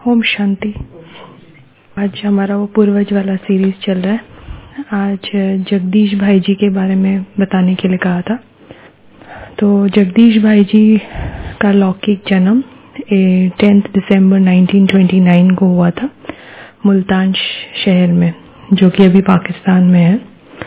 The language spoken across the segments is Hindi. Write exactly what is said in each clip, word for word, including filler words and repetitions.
ओम शांति। आज हमारा वो पूर्वज वाला सीरीज चल रहा है। आज जगदीश भाई जी के बारे में बताने के लिए कहा था। तो जगदीश भाई जी का लौकिक जन्म tenth December nineteen twenty nine को हुआ था मुल्तान शहर में, जो कि अभी पाकिस्तान में है।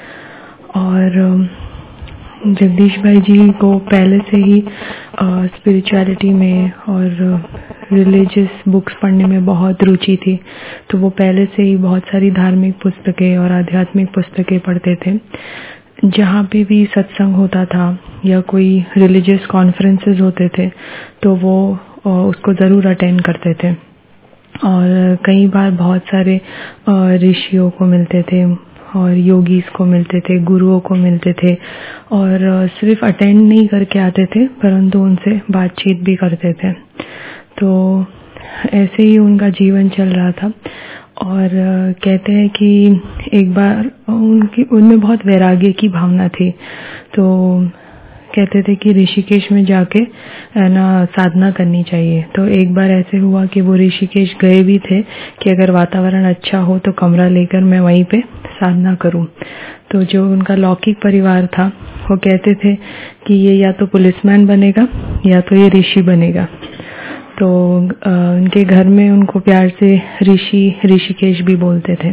और जगदीश भाई जी को पहले से ही स्पिरिचुअलिटी में और रिलीजियस बुक्स पढ़ने में बहुत रुचि थी। तो वो पहले से ही बहुत सारी धार्मिक पुस्तकें और आध्यात्मिक पुस्तकें पढ़ते थे। जहाँ पे भी सत्संग होता था या कोई रिलीजियस कॉन्फ्रेंसेस होते थे तो वो उसको ज़रूर अटेंड करते थे। और कई बार बहुत सारे ऋषियों को मिलते थे और योगीज को मिलते थे, गुरुओं को मिलते थे, और सिर्फ अटेंड नहीं करके आते थे परंतु उनसे बातचीत भी करते थे। तो ऐसे ही उनका जीवन चल रहा था। और कहते हैं कि एक बार उनकी उनमें बहुत वैराग्य की भावना थी। तो कहते थे कि ऋषिकेश में जाके ना साधना करनी चाहिए। तो एक बार ऐसे हुआ कि वो ऋषिकेश गए भी थे कि अगर वातावरण अच्छा हो तो कमरा लेकर मैं वहीं पे साधना करूं। तो जो उनका लौकिक परिवार था वो कहते थे कि ये या तो पुलिसमैन बनेगा या तो ये ऋषि बनेगा। तो आ, उनके घर में उनको प्यार से ऋषि ऋषिकेश भी बोलते थे।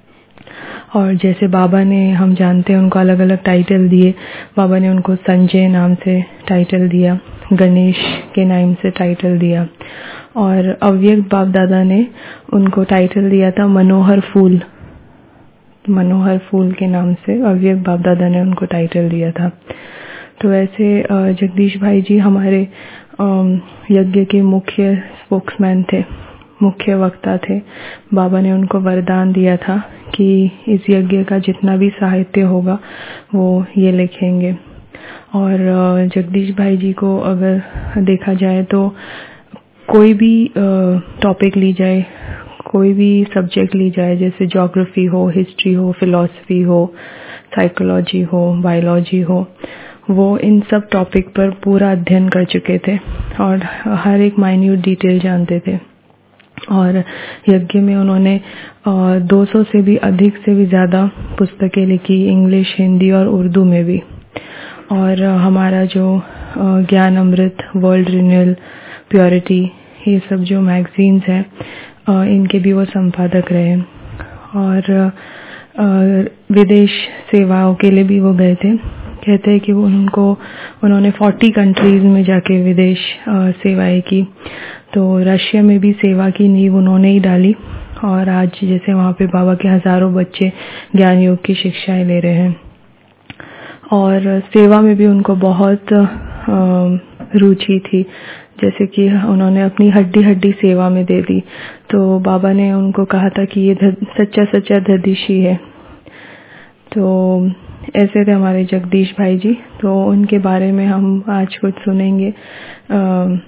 और जैसे बाबा ने, हम जानते हैं, उनको अलग अलग टाइटल दिए। बाबा ने उनको संजय नाम से टाइटल दिया, गणेश के नाम से टाइटल दिया, और अव्यक्त बाप दादा ने उनको टाइटल दिया था मनोहर फूल। मनोहर फूल के नाम से अव्यक्त बाप दादा ने उनको टाइटल दिया था। तो ऐसे जगदीश भाई जी हमारे यज्ञ के मुख्य स्पोक्समैन थे, मुख्य वक्ता थे। बाबा ने उनको वरदान दिया था कि इस यज्ञ का जितना भी साहित्य होगा वो ये लिखेंगे। और जगदीश भाई जी को अगर देखा जाए तो कोई भी टॉपिक ली जाए, कोई भी सब्जेक्ट ली जाए, जैसे ज्योग्राफी हो, हिस्ट्री हो, फिलॉसफी हो, साइकोलॉजी हो, बायोलॉजी हो, वो इन सब टॉपिक पर पूरा अध्ययन कर चुके थे और हर एक माइन्यूट डिटेल जानते थे। और यज्ञ में उन्होंने दो सौ से भी अधिक से भी ज़्यादा पुस्तकें लिखी, इंग्लिश, हिंदी और उर्दू में भी। और हमारा जो ज्ञान अमृत, वर्ल्ड रिन्यूअल, प्योरिटी, ये सब जो मैगजीन्स हैं इनके भी वो संपादक रहे। और विदेश सेवाओं के लिए भी वो गए थे। कहते हैं कि वो उनको उन्होंने चालीस कंट्रीज में जाके विदेश सेवाएं की। तो रशिया में भी सेवा की नींव उन्होंने ही डाली। और आज जैसे वहाँ पे बाबा के हजारों बच्चे ज्ञान योग की शिक्षाएं ले रहे हैं। और सेवा में भी उनको बहुत रुचि थी, जैसे कि उन्होंने अपनी हड्डी हड्डी सेवा में दे दी। तो बाबा ने उनको कहा था कि ये सच्चा सच्चा दधीशी है। तो ऐसे थे हमारे जगदीश भाई जी। तो उनके बारे में हम आज कुछ सुनेंगे। आ,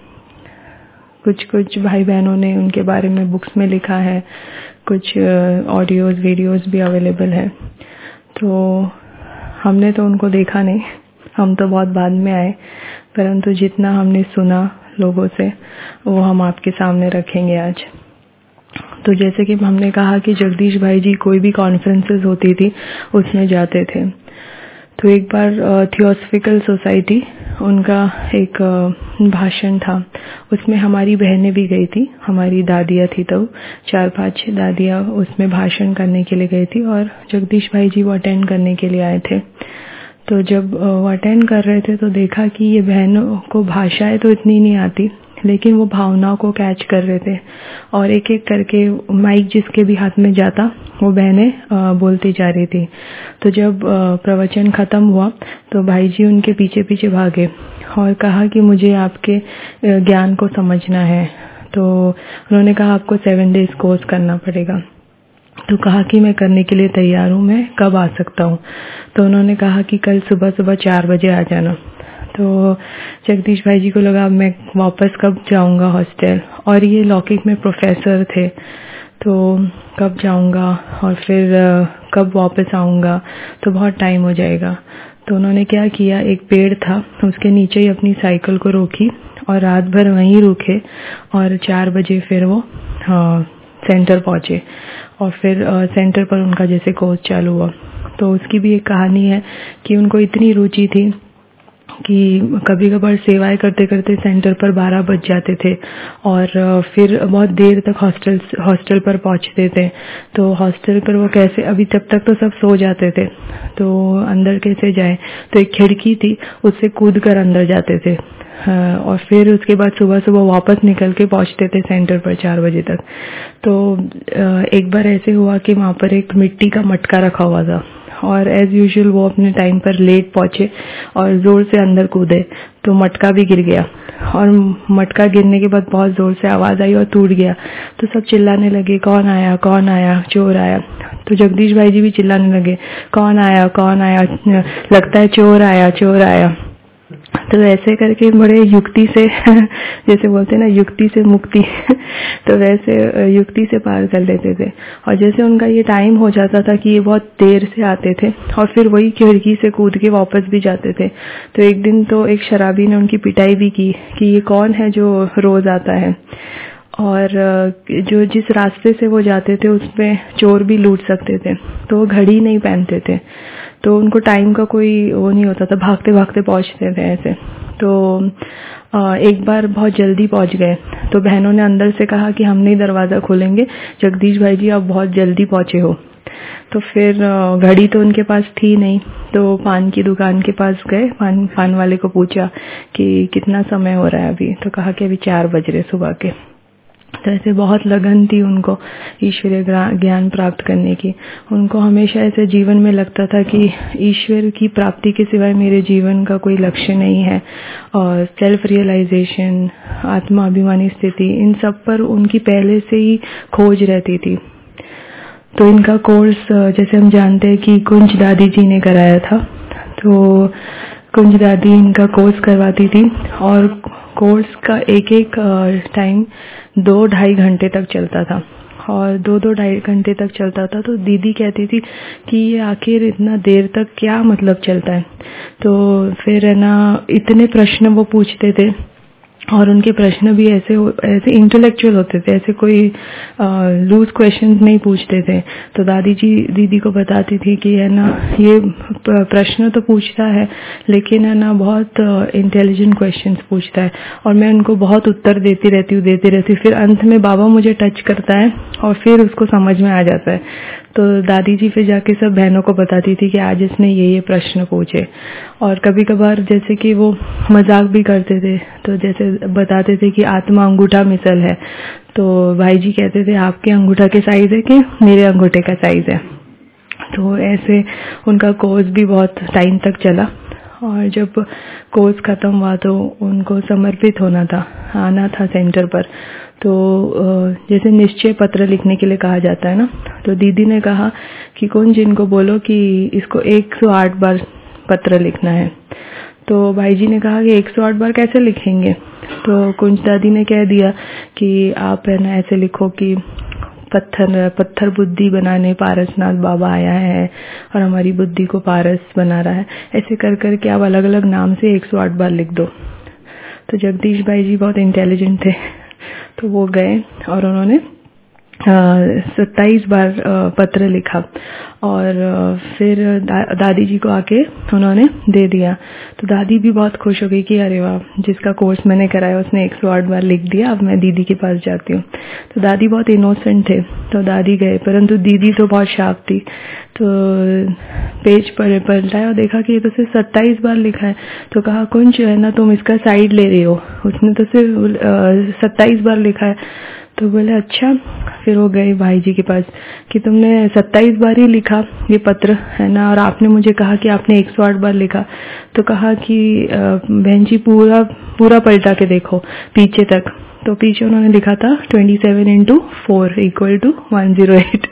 कुछ कुछ भाई बहनों ने उनके बारे में बुक्स में लिखा है, कुछ ऑडियोज वीडियोज भी अवेलेबल है। तो हमने तो उनको देखा नहीं, हम तो बहुत बाद में आए, परंतु जितना हमने सुना लोगों से वो हम आपके सामने रखेंगे आज। तो जैसे कि हमने कहा कि जगदीश भाई जी कोई भी कॉन्फ्रेंसेस होती थी उसमें जाते थे। तो एक बार थियोसॉफिकल सोसाइटी, उनका एक भाषण था, उसमें हमारी बहनें भी गई थी, हमारी दादियाँ थी, तब चार पांच दादियाँ उसमें भाषण करने के लिए गई थी और जगदीश भाई जी वो अटेंड करने के लिए आए थे। तो जब वो अटेंड कर रहे थे तो देखा कि ये बहनों को भाषाएं तो इतनी नहीं आती, लेकिन वो भावनाओं को कैच कर रहे थे और एक एक करके माइक जिसके भी हाथ में जाता वो बहनें बोलती जा रही थी। तो जब प्रवचन खत्म हुआ तो भाई जी उनके पीछे पीछे भागे और कहा कि मुझे आपके ज्ञान को समझना है। तो उन्होंने कहा आपको सेवन डेज कोर्स करना पड़ेगा। तो कहा कि मैं करने के लिए तैयार हूँ, मैं कब आ सकता हूँ? तो उन्होंने कहा कि कल सुबह सुबह चार बजे आ जाना। तो जगदीश भाई जी को लगा मैं वापस कब जाऊंगा हॉस्टल, और ये लौकिक में प्रोफेसर थे, तो कब जाऊंगा और फिर कब वापस आऊंगा, तो बहुत टाइम हो जाएगा। तो उन्होंने क्या किया, एक पेड़ था उसके नीचे ही अपनी साइकिल को रोकी और रात भर वहीं रुके और चार बजे फिर वो हाँ, सेंटर पहुंचे और फिर आ, सेंटर पर उनका जैसे कोर्स चालू हुआ। तो उसकी भी एक कहानी है कि उनको इतनी रुचि थी कि कभी कभार सेवाएं करते करते सेंटर पर बारह बज जाते थे और फिर बहुत देर तक हॉस्टल हॉस्टल पर पहुंचते थे। तो हॉस्टल पर वो कैसे, अभी तब तक तो सब सो जाते थे, तो अंदर कैसे जाए, तो एक खिड़की थी उससे कूद कर अंदर जाते थे और फिर उसके बाद सुबह सुबह वापस निकल के पहुंचते थे सेंटर पर चार बजे तक। तो एक बार ऐसे हुआ कि वहाँ पर एक मिट्टी का मटका रखा हुआ था और एज यूजुअल वो अपने टाइम पर लेट पहुंचे और जोर से अंदर कूदे तो मटका भी गिर गया और मटका गिरने के बाद बहुत जोर से आवाज आई और टूट गया। तो सब चिल्लाने लगे, कौन आया कौन आया, चोर आया। तो जगदीश भाई जी भी चिल्लाने लगे, कौन आया कौन आया, लगता है चोर आया चोर आया। तो ऐसे करके बड़े युक्ति से जैसे बोलते हैं ना, युक्ति से मुक्ति तो वैसे युक्ति से पार कर लेते थे। और जैसे उनका ये टाइम हो जाता था कि ये बहुत देर से आते थे और फिर वही खिड़की से कूद के वापस भी जाते थे। तो एक दिन तो एक शराबी ने उनकी पिटाई भी की कि ये कौन है जो रोज आता है, और जो जिस रास्ते से वो जाते थे उसमें चोर भी लूट सकते थे। तो वो घड़ी नहीं पहनते थे, तो उनको टाइम का कोई वो नहीं होता था, भागते भागते पहुंचते थे ऐसे। तो एक बार बहुत जल्दी पहुंच गए तो बहनों ने अंदर से कहा कि हम नहीं दरवाजा खोलेंगे, जगदीश भाई जी आप बहुत जल्दी पहुंचे हो। तो फिर घड़ी तो उनके पास थी नहीं, तो पान की दुकान के पास गए, पान पान वाले को पूछा कि कितना समय हो रहा है अभी, तो कहा कि अभी चार बज रहे सुबह के। तो ऐसे बहुत लगन थी उनको ईश्वरीय ज्ञान प्राप्त करने की। उनको हमेशा ऐसे जीवन में लगता था कि ईश्वर की प्राप्ति के सिवाय मेरे जीवन का कोई लक्ष्य नहीं है, और सेल्फ रियलाइजेशन, आत्माभिमानी स्थिति, इन सब पर उनकी पहले से ही खोज रहती थी। तो इनका कोर्स जैसे हम जानते हैं कि कुंज दादी जी ने कराया था, तो कुंज दादी इनका कोर्स करवाती थी और कोर्स का एक एक टाइम दो ढाई घंटे तक चलता था और दो दो ढाई घंटे तक चलता था। तो दीदी कहती थी कि ये आखिर इतना देर तक क्या मतलब चलता है। तो फिर है ना, इतने प्रश्न वो पूछते थे और उनके प्रश्न भी ऐसे ऐसे इंटेलेक्चुअल होते थे, ऐसे कोई लूज क्वेश्चंस नहीं पूछते थे। तो दादी जी दीदी को बताती थी कि है ना, ये प्रश्न तो पूछता है लेकिन है ना बहुत इंटेलिजेंट क्वेश्चंस पूछता है, और मैं उनको बहुत उत्तर देती रहती हूँ देती रहती हूँ फिर अंत में बाबा मुझे टच करता है और फिर उसको समझ में आ जाता है। तो दादी जी फिर जाके सब बहनों को बताती थी कि आज इसने ये ये प्रश्न पूछे। और कभी कभार जैसे कि वो मजाक भी करते थे, तो जैसे बताते थे कि आत्मा अंगूठा मिसल है, तो भाई जी कहते थे आपके अंगूठा के साइज है कि मेरे अंगूठे का साइज है। तो ऐसे उनका कोर्स भी बहुत टाइम तक चला और जब कोर्स खत्म हुआ तो उनको समर्पित होना था, आना था सेंटर पर। तो जैसे निश्चय पत्र लिखने के लिए कहा जाता है ना, तो दीदी ने कहा कि कौन जिनको बोलो कि इसको एक सौ आठ बार पत्र लिखना है। तो भाई जी ने कहा कि एक सौ आठ बार कैसे लिखेंगे। तो कुंज दादी ने कह दिया कि आप है ना ऐसे लिखो कि पत्थर पत्थर बुद्धि बनाने पारसनाथ बाबा आया है और हमारी बुद्धि को पारस बना रहा है। ऐसे कर कर के आप अलग अलग नाम से एक सौ आठ बार लिख दो। तो जगदीश भाई जी बहुत इंटेलिजेंट थे, तो वो गए और उन्होंने सत्ताईस बार पत्र लिखा और फिर दा, दादी जी को आके उन्होंने दे दिया। तो दादी भी बहुत खुश हो गई कि अरे वाह, जिसका कोर्स मैंने कराया उसने एक सौ आठ बार लिख दिया, अब मैं दीदी के पास जाती हूँ। तो दादी बहुत इनोसेंट थे, तो दादी गए, परंतु दीदी तो बहुत शार्प थी। तो पेज पर पलटाया और देखा कि ये तो सिर्फ सत्ताईस बार लिखा है। तो कहा कुंज है ना, तुम इसका साइड ले रही हो, उसने तो सिर्फ सत्ताईस बार लिखा है। तो बोले अच्छा। फिर वो गए भाई जी के पास कि तुमने सत्ताईस बार ही लिखा ये पत्र है ना, और आपने मुझे कहा कि आपने एक सौ आठ बार लिखा। तो कहा कि बहन जी पूरा पूरा पलटा के देखो पीछे तक। तो पीछे उन्होंने लिखा था twenty seven into four equal to one zero eight.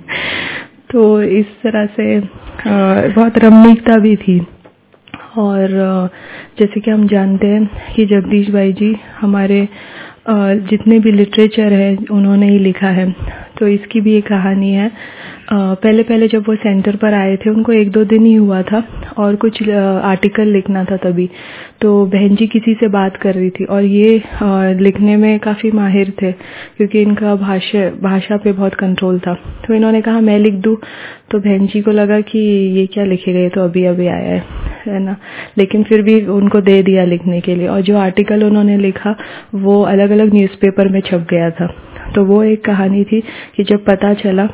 तो इस तरह से बहुत रमणीकता भी थी। और जैसे कि हम जानते हैं कि जगदीश भाई जी हमारे जितने भी लिटरेचर है उन्होंने ही लिखा है। तो इसकी भी एक कहानी है। पहले पहले जब वो सेंटर पर आए थे उनको एक दो दिन ही हुआ था और कुछ आर्टिकल लिखना था तभी, तो बहन जी किसी से बात कर रही थी और ये लिखने में काफ़ी माहिर थे क्योंकि इनका भाषा भाषा पे बहुत कंट्रोल था। तो इन्होंने कहा मैं लिख दूँ, तो बहन जी को लगा कि ये क्या लिखेगा, ये तो अभी अभी आया है है ना, लेकिन फिर भी उनको दे दिया लिखने के लिए। और जो आर्टिकल उन्होंने लिखा वो अलग अलग न्यूज़पेपर में छप गया था। तो वो एक कहानी थी कि जब पता चला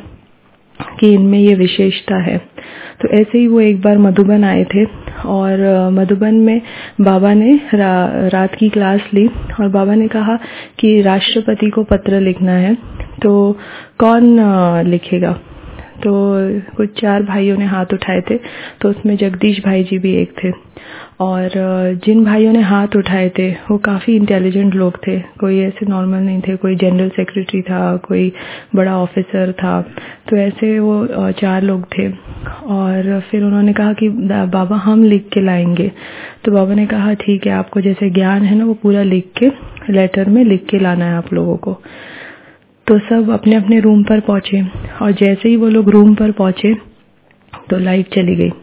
कि इनमें ये विशेषता है। तो ऐसे ही वो एक बार मधुबन आए थे और मधुबन में बाबा ने रा, रात की क्लास ली और बाबा ने कहा कि राष्ट्रपति को पत्र लिखना है, तो कौन लिखेगा। तो कुछ चार भाइयों ने हाथ उठाए थे, तो उसमें जगदीश भाई जी भी एक थे। और जिन भाइयों ने हाथ उठाए थे वो काफ़ी इंटेलिजेंट लोग थे, कोई ऐसे नॉर्मल नहीं थे, कोई जनरल सेक्रेटरी था, कोई बड़ा ऑफिसर था। तो ऐसे वो चार लोग थे। और फिर उन्होंने कहा कि बाबा हम लिख के लाएंगे। तो बाबा ने कहा ठीक है, आपको जैसे ज्ञान है ना वो पूरा लिख के लेटर में लिख के लाना है आप लोगों को। तो सब अपने अपने रूम पर पहुंचे और जैसे ही वो लोग रूम पर पहुंचे तो लाइट चली गई।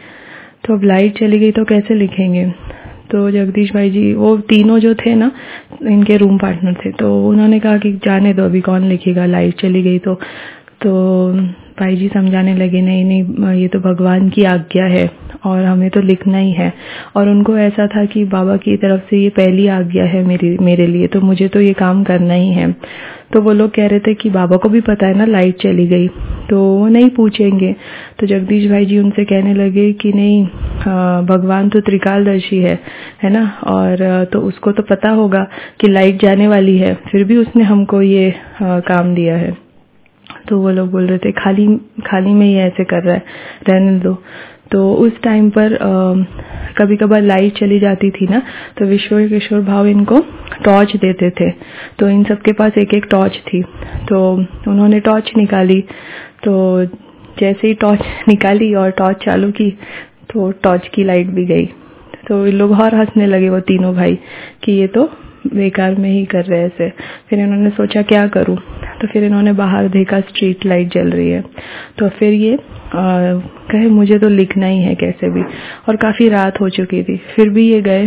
तो अब लाइट चली गई तो कैसे लिखेंगे। तो जगदीश भाई जी वो तीनों जो थे ना इनके रूम पार्टनर थे, तो उन्होंने कहा कि जाने दो, अभी कौन लिखेगा, लाइट चली गई तो तो भाई जी समझाने लगे नहीं नहीं ये तो भगवान की आज्ञा है और हमें तो लिखना ही है। और उनको ऐसा था कि बाबा की तरफ से ये पहली आज्ञा है मेरी मेरे लिए, तो मुझे तो ये काम करना ही है। तो वो लोग कह रहे थे कि बाबा को भी पता है ना लाइट चली गई, तो वो नहीं पूछेंगे। तो जगदीश भाई जी उनसे कहने लगे कि नहीं, भगवान तो त्रिकालदर्शी है है ना, और तो उसको तो पता होगा कि लाइट जाने वाली है, फिर भी उसने हमको ये आ, काम दिया है। तो वो लोग बोल रहे थे खाली खाली में ये ऐसे कर रहा है, रहने दो। तो उस टाइम पर कभी कभार लाइट चली जाती थी ना, तो विश्व किशोर भाव इनको टॉर्च देते थे। तो इन सबके पास एक एक टॉर्च थी, तो उन्होंने टॉर्च निकाली। तो जैसे ही टॉर्च निकाली और टॉर्च चालू की तो टॉर्च की लाइट भी गई। तो इन लोग और हंसने लगे वो तीनों भाई कि ये तो बेकार में ही कर रहे हैं ऐसे। फिर इन्होंने सोचा क्या करूं, तो फिर इन्होंने बाहर देखा स्ट्रीट लाइट जल रही है। तो फिर ये आ, कहे मुझे तो लिखना ही है कैसे भी, और काफ़ी रात हो चुकी थी। फिर भी ये गए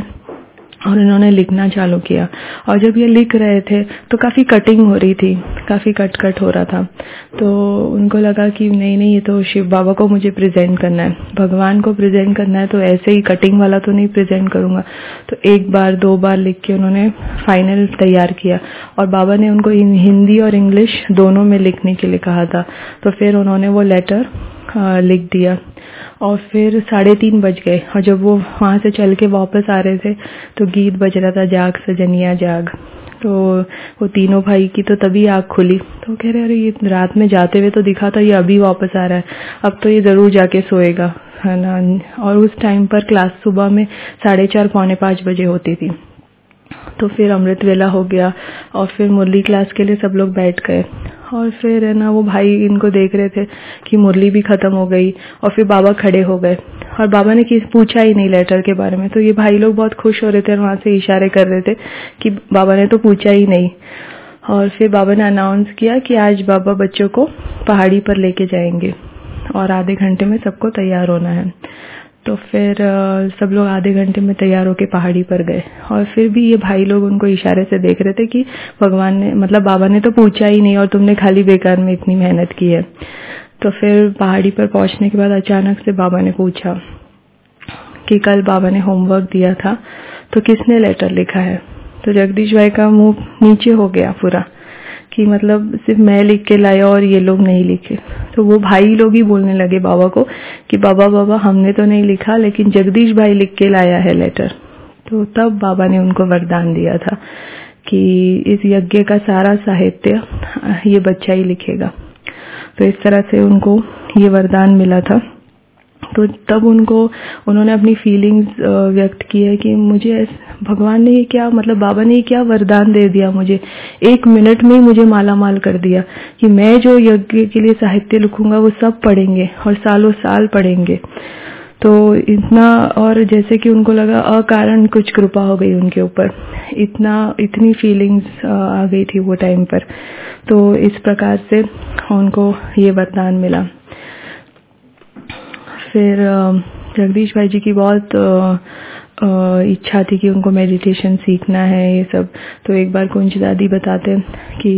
और इन्होंने लिखना चालू किया। और जब ये लिख रहे थे तो काफ़ी कटिंग हो रही थी, काफ़ी कट कट हो रहा था। तो उनको लगा कि नहीं नहीं ये तो शिव बाबा को मुझे प्रेजेंट करना है, भगवान को प्रेजेंट करना है, तो ऐसे ही कटिंग वाला तो नहीं प्रेजेंट करूँगा। तो एक बार दो बार लिख के उन्होंने फाइनल तैयार किया और बाबा ने उनको हिंदी और इंग्लिश दोनों में लिखने के लिए कहा था। तो फिर उन्होंने वो लेटर लिख दिया और फिर साढ़े तीन बज गए। और जब वो वहाँ से चल के वापस आ रहे थे तो गीत बज रहा था, जाग सजनिया जाग। तो वो तीनों भाई की तो तभी आँख खुली, तो कह रहे अरे ये रात में जाते हुए तो दिखा था, ये अभी वापस आ रहा है, अब तो ये ज़रूर जाके सोएगा, है ना। और उस टाइम पर क्लास सुबह में साढ़े चार पौने पाँच बजे होती थी। तो फिर अमृत वेला हो गया और फिर मुरली क्लास के लिए सब लोग बैठ गए। और फिर है ना वो भाई इनको देख रहे थे कि मुरली भी खत्म हो गई और फिर बाबा खड़े हो गए और बाबा ने किसी पूछा ही नहीं लेटर के बारे में। तो ये भाई लोग बहुत खुश हो रहे थे और वहाँ से इशारे कर रहे थे कि बाबा ने तो पूछा ही नहीं। और फिर बाबा ने अनाउंस किया कि आज बाबा बच्चों को पहाड़ी पर लेके जाएंगे और आधे घंटे में सबको तैयार होना है। तो फिर सब लोग आधे घंटे में तैयार होके पहाड़ी पर गए। और फिर भी ये भाई लोग उनको इशारे से देख रहे थे कि भगवान ने मतलब बाबा ने तो पूछा ही नहीं और तुमने खाली बेकार में इतनी मेहनत की है। तो फिर पहाड़ी पर पहुंचने के बाद अचानक से बाबा ने पूछा कि कल बाबा ने होमवर्क दिया था तो किसने लेटर लिखा है। तो जगदीश भाई का मुंह नीचे हो गया पूरा कि मतलब सिर्फ मैं लिख के लाया और ये लोग नहीं लिखे। तो वो भाई लोग ही बोलने लगे बाबा को कि बाबा बाबा हमने तो नहीं लिखा, लेकिन जगदीश भाई लिख के लाया है लेटर। तो तब बाबा ने उनको वरदान दिया था कि इस यज्ञ का सारा साहित्य ये बच्चा ही लिखेगा। तो इस तरह से उनको ये वरदान मिला था। तो तब उनको उन्होंने अपनी फीलिंग्स व्यक्त की है कि मुझे भगवान ने ये क्या मतलब बाबा ने ये क्या वरदान दे दिया मुझे, एक मिनट में ही मुझे माला माल कर दिया कि मैं जो यज्ञ के लिए साहित्य लिखूंगा वो सब पढ़ेंगे और सालों साल पढ़ेंगे। तो इतना, और जैसे कि उनको लगा अकारण कुछ कृपा हो गई उनके ऊपर, इतना इतनी फीलिंग्स आ गई थी वो टाइम पर। तो इस प्रकार से उनको ये वरदान मिला। फिर जगदीश भाई जी की बहुत इच्छा थी कि उनको मेडिटेशन सीखना है ये सब। तो एक बार कुंज दादी बताते कि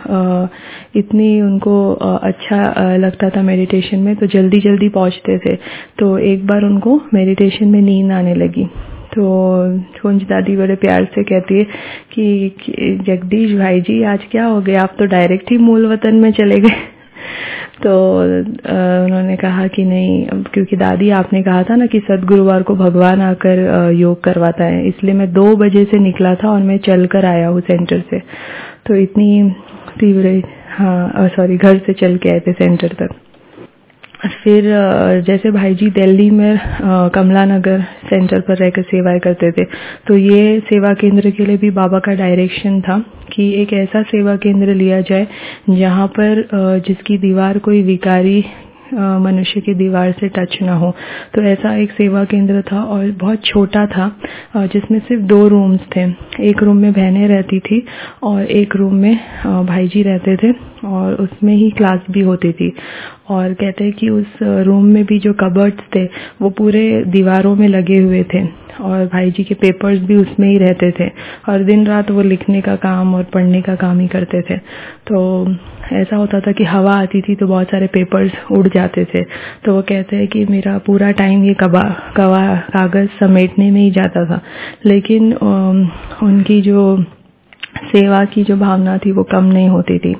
इतनी उनको अच्छा लगता था मेडिटेशन में, तो जल्दी जल्दी पहुंचते थे। तो एक बार उनको मेडिटेशन में नींद आने लगी, तो कुंज दादी बड़े प्यार से कहती है कि जगदीश भाई जी आज क्या हो गया, आप तो डायरेक्ट ही मूल वतन में चले गए। तो उन्होंने कहा कि नहीं, क्योंकि दादी आपने कहा था ना कि सद्गुरुवार को भगवान आकर योग करवाता है, इसलिए मैं दो बजे से निकला था और मैं चलकर आया हूँ सेंटर से। तो इतनी तीव्र, हाँ सॉरी, घर से चल के आए थे सेंटर तक। फिर जैसे भाई जी दिल्ली में कमला नगर सेंटर पर रहकर सेवाएं करते थे, तो ये सेवा केंद्र के लिए भी बाबा का डायरेक्शन था कि एक ऐसा सेवा केंद्र लिया जाए जहाँ पर जिसकी दीवार कोई विकारी मनुष्य की दीवार से टच ना हो। तो ऐसा एक सेवा केंद्र था और बहुत छोटा था, जिसमें सिर्फ दो रूम्स थे। एक रूम में बहनें रहती थी और एक रूम में भाई जी रहते थे, और उसमें ही क्लास भी होती थी। और कहते हैं कि उस रूम में भी जो कबर्ड्स थे वो पूरे दीवारों में लगे हुए थे, और भाई जी के पेपर्स भी उसमें ही रहते थे, और दिन रात वो लिखने का काम और पढ़ने का काम ही करते थे। तो ऐसा होता था कि हवा आती थी तो बहुत सारे पेपर्स उड़ जाते थे। तो वो कहते हैं कि मेरा पूरा टाइम ये कबा कवा कागज समेटने में ही जाता था, लेकिन उनकी जो सेवा की जो भावना थी वो कम नहीं होती थी।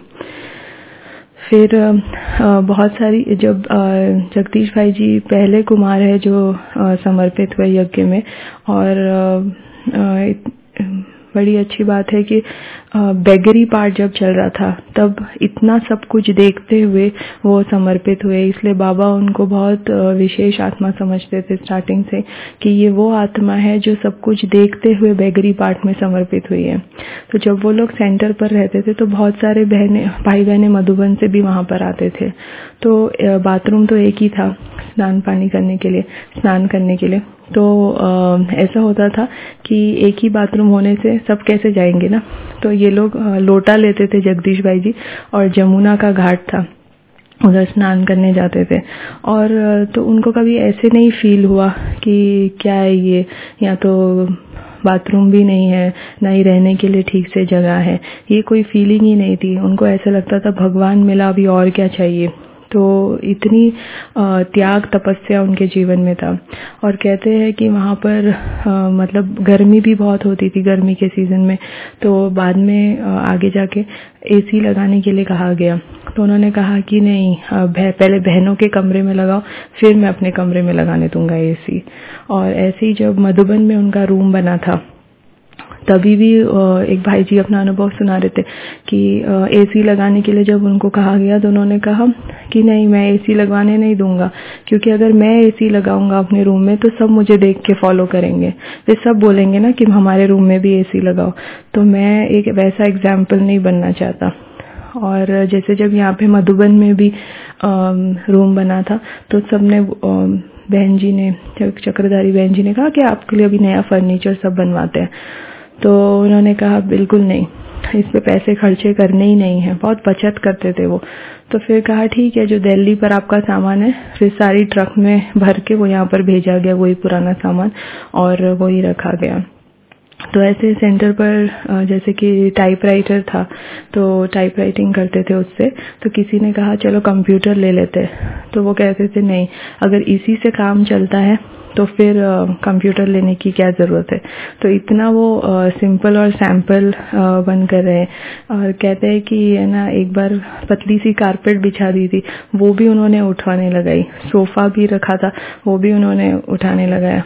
फिर बहुत सारी, जब जगदीश भाई जी पहले कुमार है जो समर्पित हुए यज्ञ में, और बड़ी अच्छी बात है कि बेगरी पार्ट जब चल रहा था तब इतना सब कुछ देखते हुए वो समर्पित हुए, इसलिए बाबा उनको बहुत विशेष आत्मा समझते थे स्टार्टिंग से कि ये वो आत्मा है जो सब कुछ देखते हुए बेगरी पार्ट में समर्पित हुई है। तो जब वो लोग सेंटर पर रहते थे तो बहुत सारे बहने भाई बहने मधुबन से भी वहाँ पर आते थे। तो बाथरूम तो एक ही था स्नान पानी करने के लिए, स्नान करने के लिए। तो आ, ऐसा होता था कि एक ही बाथरूम होने से सब कैसे जाएंगे ना, तो ये लोग लोटा लेते थे जगदीश भाई जी, और जमुना का घाट था उधर स्नान करने जाते थे। और तो उनको कभी ऐसे नहीं फील हुआ कि क्या है ये, या तो बाथरूम भी नहीं है, ना ही रहने के लिए ठीक से जगह है, ये कोई फीलिंग ही नहीं थी। उनको ऐसा लगता था भगवान मिला, अभी और क्या चाहिए। तो इतनी त्याग तपस्या उनके जीवन में था। और कहते हैं कि वहाँ पर आ, मतलब गर्मी भी बहुत होती थी गर्मी के सीजन में, तो बाद में आ, आगे जाके एसी लगाने के लिए कहा गया। तो उन्होंने कहा कि नहीं, पहले बहनों के कमरे में लगाओ, फिर मैं अपने कमरे में लगाने दूंगा एसी। और ऐसे ही जब मधुबन में उनका रूम बना था तभी भी एक भाई जी अपना अनुभव सुना रहे थे कि एसी लगाने के लिए जब उनको कहा गया तो उन्होंने कहा कि नहीं, मैं एसी लगवाने नहीं दूंगा, क्योंकि अगर मैं एसी लगाऊंगा अपने रूम में तो सब मुझे देख के फॉलो करेंगे, वे सब बोलेंगे ना कि हमारे रूम में भी एसी लगाओ। तो मैं एक वैसा एग्जाम्पल नहीं बनना चाहता। और जैसे जब यहाँ पे मधुबन में भी रूम बना था तो सबने, बहन जी ने, चक्रधारी बहन जी ने कहा कि आपके लिए अभी नया फर्नीचर सब बनवाते हैं। तो उन्होंने कहा बिल्कुल नहीं, इस पे पैसे खर्चे करने ही नहीं है, बहुत बचत करते थे वो। तो फिर कहा ठीक है, जो दिल्ली पर आपका सामान है फिर सारी ट्रक में भर के वो यहाँ पर भेजा गया, वही पुराना सामान, और वही रखा गया। तो ऐसे सेंटर पर जैसे कि टाइपराइटर था तो टाइप राइटिंग करते थे उससे, तो किसी ने कहा चलो कंप्यूटर ले लेते, तो वो कहते थे नहीं, अगर इसी से काम चलता है तो फिर कंप्यूटर लेने की क्या ज़रूरत है। तो इतना वो सिंपल और सैंपल बन कर रहे। और कहते हैं कि है ना, एक बार पतली सी कारपेट बिछा दी थी, वो भी उन्होंने उठाने लगाई, सोफ़ा भी रखा था वो भी उन्होंने उठाने लगाया,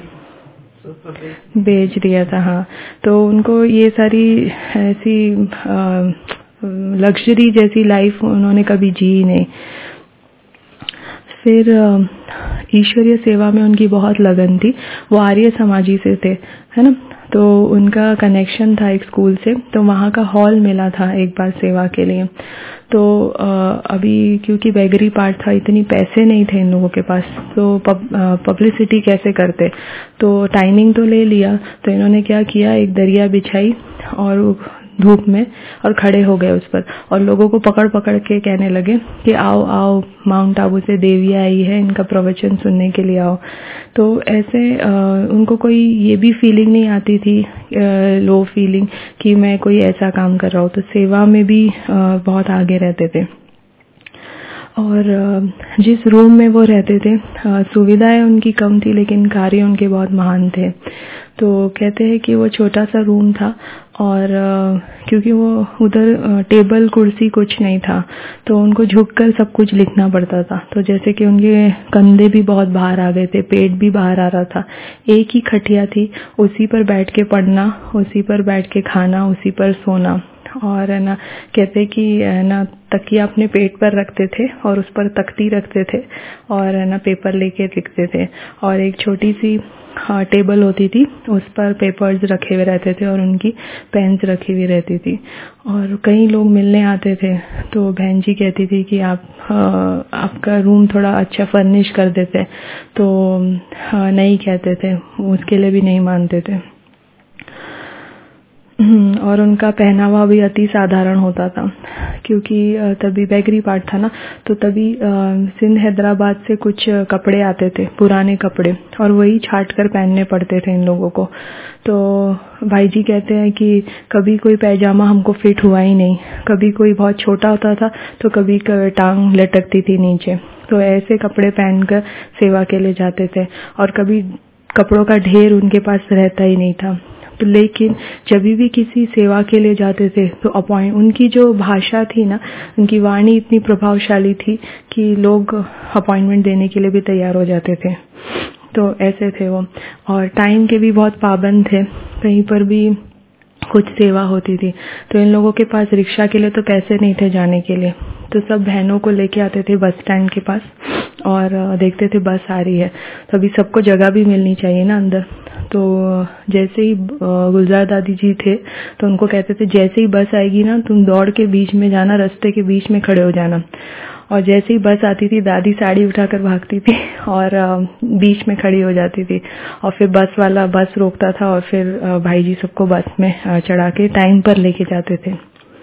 बेच दिया था। हाँ, तो उनको ये सारी ऐसी लग्जरी जैसी लाइफ उन्होंने कभी जी नहीं। फिर ईश्वरीय सेवा में उनकी बहुत लगन थी। वो आर्य समाजी से थे, है ना, तो उनका कनेक्शन था एक स्कूल से, तो वहाँ का हॉल मिला था एक बार सेवा के लिए। तो अभी क्योंकि बेगरी पार्ट था, इतनी पैसे नहीं थे इन लोगों के पास, तो पब, पब्लिसिटी कैसे करते। तो टाइमिंग तो ले लिया, तो इन्होंने क्या किया, एक दरिया बिछाई और धूप में और खड़े हो गए उस पर, और लोगों को पकड़ पकड़ के कहने लगे कि आओ आओ, माउंट आबू से देवी आई है, इनका प्रवचन सुनने के लिए आओ। तो ऐसे आ, उनको कोई ये भी फीलिंग नहीं आती थी, लो फीलिंग, कि मैं कोई ऐसा काम कर रहा हूँ। तो सेवा में भी आ, बहुत आगे रहते थे। और जिस रूम में वो रहते थे, सुविधाएं उनकी कम थी लेकिन कार्य उनके बहुत महान थे। तो कहते हैं कि वो छोटा सा रूम था, और क्योंकि वो उधर टेबल कुर्सी कुछ नहीं था, तो उनको झुककर सब कुछ लिखना पड़ता था। तो जैसे कि उनके कंधे भी बहुत बाहर आ गए थे, पेट भी बाहर आ रहा था। एक ही खटिया थी, उसी पर बैठ के पढ़ना, उसी पर बैठ के खाना, उसी पर सोना। और है ना, कहते कि है ना, तकिया अपने पेट पर रखते थे और उस पर तख्ती रखते थे, और है ना पेपर लेके लिखते थे। और एक छोटी सी हाँ टेबल होती थी, उस पर पेपर्स रखे हुए रहते थे और उनकी पेन्स रखी हुई रहती थी। और कई लोग मिलने आते थे, तो बहन जी कहती थी कि आप आ, आपका रूम थोड़ा अच्छा फर्निश कर देते, तो आ, नहीं कहते थे, उसके लिए भी नहीं मानते थे। और उनका पहनावा भी अति साधारण होता था, क्योंकि तभी बेगरी पार्ट था ना, तो तभी सिंध हैदराबाद से कुछ कपड़े आते थे, पुराने कपड़े, और वही छाट कर पहनने पड़ते थे इन लोगों को। तो भाई जी कहते हैं कि कभी कोई पैजामा हमको फिट हुआ ही नहीं, कभी कोई बहुत छोटा होता था तो कभी टांग लटकती थी नीचे। तो ऐसे कपड़े पहनकर सेवा के लिए जाते थे, और कभी कपड़ों का ढेर उनके पास रहता ही नहीं था। तो लेकिन जब भी किसी सेवा के लिए जाते थे तो अपॉइंट, उनकी जो भाषा थी ना, उनकी वाणी इतनी प्रभावशाली थी कि लोग अपॉइंटमेंट देने के लिए भी तैयार हो जाते थे। तो ऐसे थे वो, और टाइम के भी बहुत पाबंद थे। कहीं पर भी कुछ सेवा होती थी तो इन लोगों के पास रिक्शा के लिए तो पैसे नहीं थे जाने के लिए, तो सब बहनों को लेके आते थे बस स्टैंड के पास, और देखते थे बस आ रही है, तो अभी सबको जगह भी मिलनी चाहिए ना अंदर। तो जैसे ही गुलजार दादी जी थे तो उनको कहते थे जैसे ही बस आएगी ना, तुम दौड़ के बीच में जाना, रास्ते के बीच में खड़े हो जाना। और जैसे ही बस आती थी, दादी साड़ी उठाकर भागती थी और बीच में खड़ी हो जाती थी, और फिर बस वाला बस रोकता था, और फिर भाई जी सबको बस में चढ़ा के टाइम पर लेके जाते थे।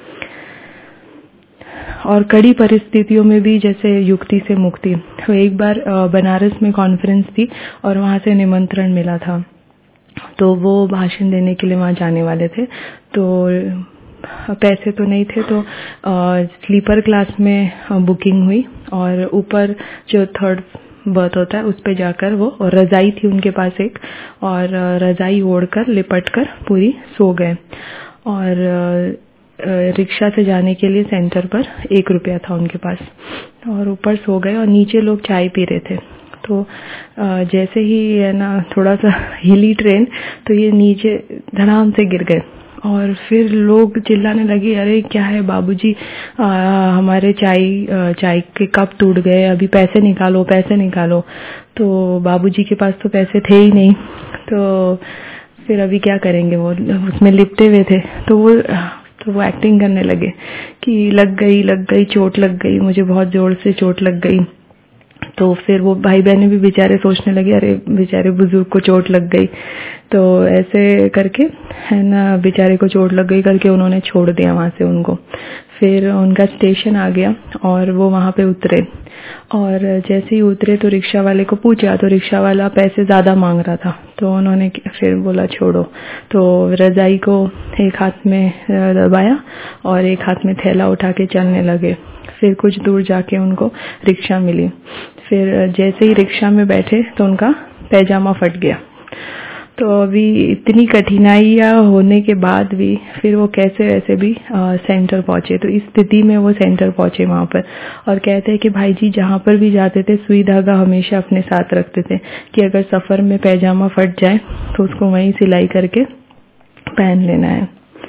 और कड़ी परिस्थितियों में भी जैसे युक्ति से मुक्ति। तो एक बार बनारस में कॉन्फ्रेंस थी और वहां से निमंत्रण मिला था, तो वो भाषण देने के लिए वहां जाने वाले थे। तो पैसे तो नहीं थे, तो स्लीपर क्लास में बुकिंग हुई, और ऊपर जो थर्ड बर्थ होता है उस पे जाकर वो, और रजाई थी उनके पास एक, और रजाई ओढ़कर लिपटकर पूरी सो गए। और रिक्शा से जाने के लिए सेंटर पर एक रुपया था उनके पास, और ऊपर सो गए, और नीचे लोग चाय पी रहे थे। तो जैसे ही है ना थोड़ा सा हिली ट्रेन, तो ये नीचे धड़ाम से गिर गए, और फिर लोग चिल्लाने लगे, अरे क्या है बाबूजी, आ, हमारे चाय चाय के कप टूट गए, अभी पैसे निकालो पैसे निकालो। तो बाबूजी के पास तो पैसे थे ही नहीं, तो फिर अभी क्या करेंगे, वो उसमें लिपटे हुए थे। तो वो तो वो एक्टिंग करने लगे कि लग गई लग गई चोट लग गई, मुझे बहुत जोर से चोट लग गई। तो फिर वो भाई बहनें भी बेचारे सोचने लगे, अरे बेचारे बुजुर्ग को चोट लग गई। तो ऐसे करके है ना, बेचारे को चोट लग गई करके उन्होंने छोड़ दिया वहां से उनको। फिर उनका स्टेशन आ गया और वो वहां पे उतरे, और जैसे ही उतरे तो रिक्शा वाले को पूछा, तो रिक्शा वाला पैसे ज्यादा मांग रहा था, तो उन्होंने फिर बोला छोड़ो। तो रजाई को एक हाथ में दबाया और एक हाथ में थैला उठा के चलने लगे। फिर कुछ दूर जाके उनको रिक्शा मिली। फिर जैसे ही रिक्शा में बैठे तो उनका पैजामा फट गया। तो अभी इतनी कठिनाइयां होने के बाद भी फिर वो कैसे वैसे भी आ, सेंटर पहुंचे। तो इस स्थिति में वो सेंटर पहुंचे वहां पर, और कहते हैं कि भाई जी जहां पर भी जाते थे सुई धागा हमेशा अपने साथ रखते थे कि अगर सफर में पैजामा फट जाए तो उसको वहीं सिलाई करके पहन लेना है।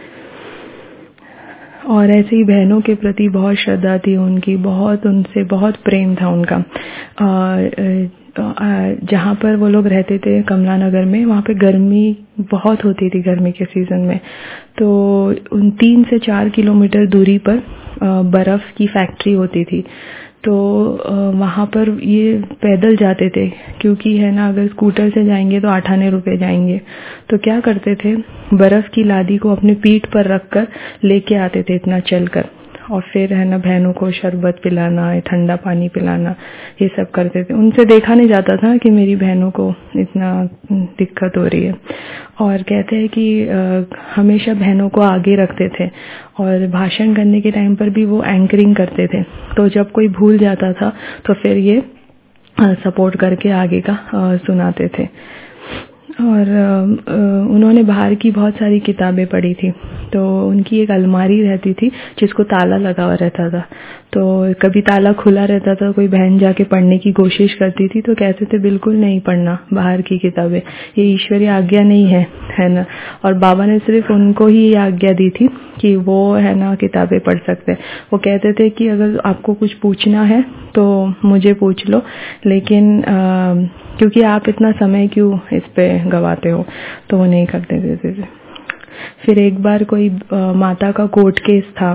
और ऐसे ही बहनों के प्रति बहुत श्रद्धा थी उनकी, बहुत उनसे बहुत प्रेम था उनका। आ, जहाँ पर वो लोग रहते थे कमला नगर में, वहाँ पे गर्मी बहुत होती थी गर्मी के सीज़न में। तो उन तीन से चार किलोमीटर दूरी पर बर्फ़ की फैक्ट्री होती थी। तो वहाँ पर ये पैदल जाते थे, क्योंकि है ना अगर स्कूटर से जाएंगे तो आठ आने रुपए जाएंगे। तो क्या करते थे, बर्फ़ की लादी को अपने पीठ पर रखकर लेके आते थे इतना चलकर, और फिर है ना बहनों को शरबत पिलाना, ठंडा पानी पिलाना, ये सब करते थे। उनसे देखा नहीं जाता था कि मेरी बहनों को इतना दिक्कत हो रही है। और कहते हैं कि हमेशा बहनों को आगे रखते थे, और भाषण करने के टाइम पर भी वो एंकरिंग करते थे। तो जब कोई भूल जाता था तो फिर ये सपोर्ट करके आगे का सुनाते थे। और उन्होंने बाहर की बहुत सारी किताबें पढ़ी थी। तो उनकी एक अलमारी रहती थी जिसको ताला लगा हुआ रहता था। तो कभी ताला खुला रहता था, कोई बहन जाके पढ़ने की कोशिश करती थी तो कहते थे बिल्कुल नहीं पढ़ना बाहर की किताबें, ये ईश्वरीय आज्ञा नहीं है, है ना। और बाबा ने सिर्फ उनको ही ये आज्ञा दी थी कि वो है ना किताबें पढ़ सकते हैं। वो कहते थे कि अगर आपको कुछ पूछना है तो मुझे पूछ लो, लेकिन आ, क्योंकि आप इतना समय क्यों इस पे गवाते हो, तो वो नहीं करते थे। फिर एक बार कोई आ, माता का कोर्ट केस था,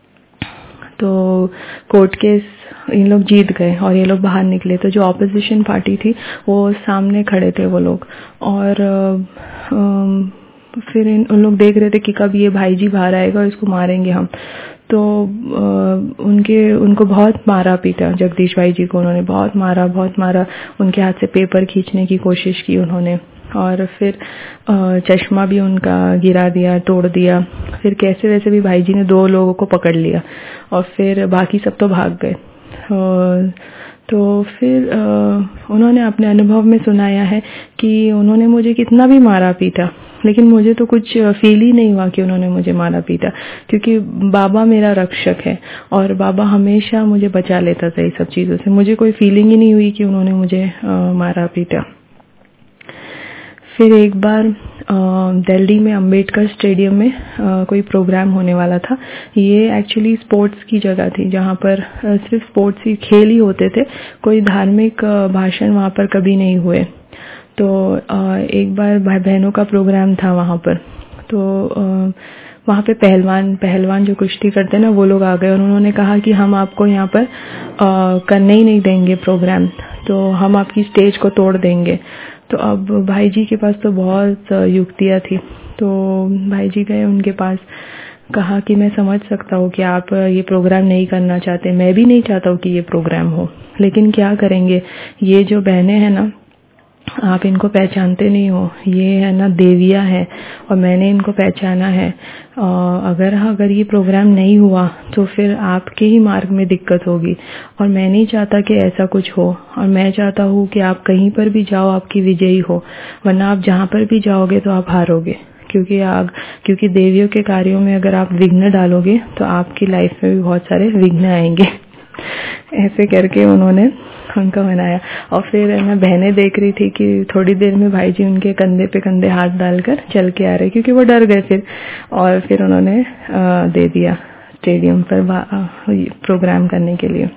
तो कोर्ट केस इन लोग जीत गए और ये लोग बाहर निकले। तो जो ऑपोजिशन पार्टी थी वो सामने खड़े थे वो लोग, और आ, आ, फिर इन उन लोग देख रहे थे कि कब ये भाई जी बाहर आएगा और इसको मारेंगे हम। तो आ, उनके उनको बहुत मारा पीटा, जगदीश भाई जी को उन्होंने बहुत मारा बहुत मारा उनके हाथ से पेपर खींचने की कोशिश की उन्होंने, और फिर चश्मा भी उनका गिरा दिया, तोड़ दिया। फिर कैसे वैसे भी भाई जी ने दो लोगों को पकड़ लिया, और फिर बाकी सब तो भाग गए। तो फिर उन्होंने अपने अनुभव में सुनाया है कि उन्होंने मुझे कितना भी मारा पीटा, लेकिन मुझे तो कुछ फील ही नहीं हुआ कि उन्होंने मुझे मारा पीटा, क्योंकि बाबा मेरा रक्षक है और बाबा हमेशा मुझे बचा लेता था ये सब चीज़ों से। मुझे कोई फीलिंग ही नहीं हुई कि उन्होंने मुझे मारा पीटा। फिर एक बार दिल्ली में अंबेडकर स्टेडियम में आ, कोई प्रोग्राम होने वाला था। ये एक्चुअली स्पोर्ट्स की जगह थी जहाँ पर आ, सिर्फ स्पोर्ट्स ही खेल ही होते थे, कोई धार्मिक भाषण वहाँ पर कभी नहीं हुए। तो आ, एक बार भाई बहनों का प्रोग्राम था वहाँ पर। तो आ, वहाँ पे पहलवान पहलवान जो कुश्ती करते हैं ना, वो लोग आ गए और उन्होंने कहा कि हम आपको यहाँ पर आ, करने ही नहीं देंगे प्रोग्राम, तो हम आपकी स्टेज को तोड़ देंगे। तो अब भाई जी के पास तो बहुत युक्तियाँ थी। तो भाई जी गए उनके पास, कहा कि मैं समझ सकता हूँ कि आप ये प्रोग्राम नहीं करना चाहते, मैं भी नहीं चाहता हूँ कि ये प्रोग्राम हो, लेकिन क्या करेंगे, ये जो बहनें हैं ना, आप इनको पहचानते नहीं हो, ये है ना देविया है और मैंने इनको पहचाना है। अगर अगर ये प्रोग्राम नहीं हुआ तो फिर आपके ही मार्ग में दिक्कत होगी, और मैं नहीं चाहता कि ऐसा कुछ हो। और मैं चाहता हूँ कि आप कहीं पर भी जाओ आपकी विजयी हो, वरना आप जहाँ पर भी जाओगे तो आप हारोगे, क्योंकि आग क्योंकि देवियों के कार्यों में अगर आप विघ्न डालोगे तो आपकी लाइफ में भी बहुत सारे विघ्न आएंगे। ऐसे करके उन्होंने उनका मनाया। और फिर मैं बहनें देख रही थी कि थोड़ी देर में भाई जी उनके कंधे पे कंधे हाथ डालकर चल के आ रहे, क्योंकि वो डर गए फिर। और फिर उन्होंने दे दिया स्टेडियम पर प्रोग्राम करने के लिए।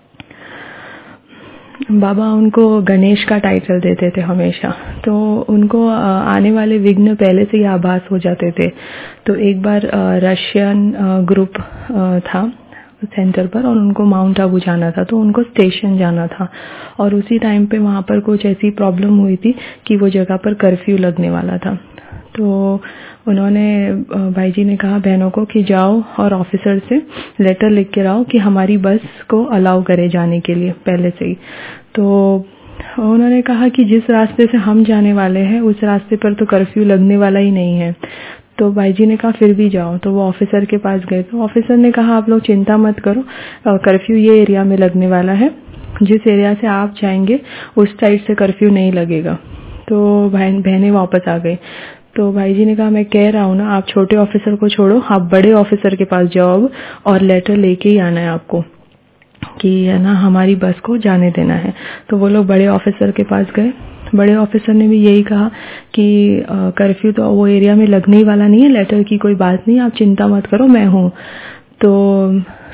बाबा उनको गणेश का टाइटल देते थे हमेशा, तो उनको आने वाले विघ्न पहले से ही आभास हो जाते थे। तो एक बार रशियन ग्रुप था सेंटर पर और उनको माउंट आबू जाना था, तो उनको स्टेशन जाना था, और उसी टाइम पे वहाँ पर कुछ ऐसी प्रॉब्लम हुई थी कि वो जगह पर कर्फ्यू लगने वाला था। तो उन्होंने भाई जी ने कहा बहनों को कि जाओ और ऑफिसर से लेटर लिख के लाओ कि हमारी बस को अलाउ करे जाने के लिए पहले से ही। तो उन्होंने कहा कि जिस रास्ते से हम जाने वाले हैं उस रास्ते पर तो कर्फ्यू लगने वाला ही नहीं है। तो भाई जी ने कहा फिर भी जाओ। तो वो ऑफिसर के पास गए, तो ऑफिसर ने कहा आप लोग चिंता मत करो, कर्फ्यू ये एरिया में लगने वाला है, जिस एरिया से आप जाएंगे उस साइड से कर्फ्यू नहीं लगेगा। तो बहन बहनें वापस आ गई। तो भाई जी ने कहा मैं कह रहा हूँ ना, आप छोटे ऑफिसर को छोड़ो, आप बड़े ऑफिसर के पास जाओ अब, और लेटर लेके ही आना है आपको कि है ना हमारी बस को जाने देना है। तो वो लोग बड़े ऑफिसर के पास गए। बड़े ऑफिसर ने भी यही कहा कि कर्फ्यू तो वो एरिया में लगने ही वाला नहीं है, लेटर की कोई बात नहीं, आप चिंता मत करो, मैं हूँ। तो